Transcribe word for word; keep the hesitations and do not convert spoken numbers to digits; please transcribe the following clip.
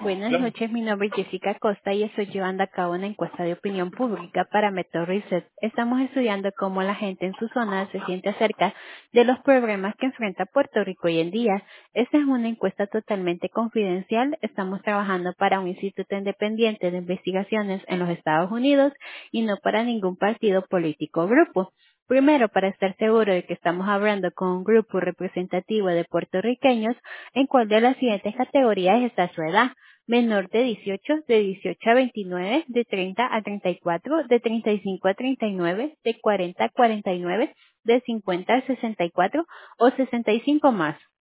Buenas Hola. noches, mi nombre es Jessica Costa y estoy llevando a cabo una encuesta de opinión pública para Metro Research. Estamos estudiando cómo la gente en su zona se siente acerca de los problemas que enfrenta Puerto Rico hoy en día. Esta es una encuesta totalmente confidencial. Estamos trabajando para un instituto independiente de investigaciones en los Estados Unidos y no para ningún partido político o grupo. Primero, para estar seguro de que estamos hablando con un grupo representativo de puertorriqueños, ¿en cuál de las siguientes categorías está su edad? Menor de dieciocho, de dieciocho a veintinueve, de treinta a treinta y cuatro, de treinta y cinco a treinta y nueve, de cuarenta a cuarenta y nueve, de cincuenta a sesenta y cuatro o sesenta y cinco más.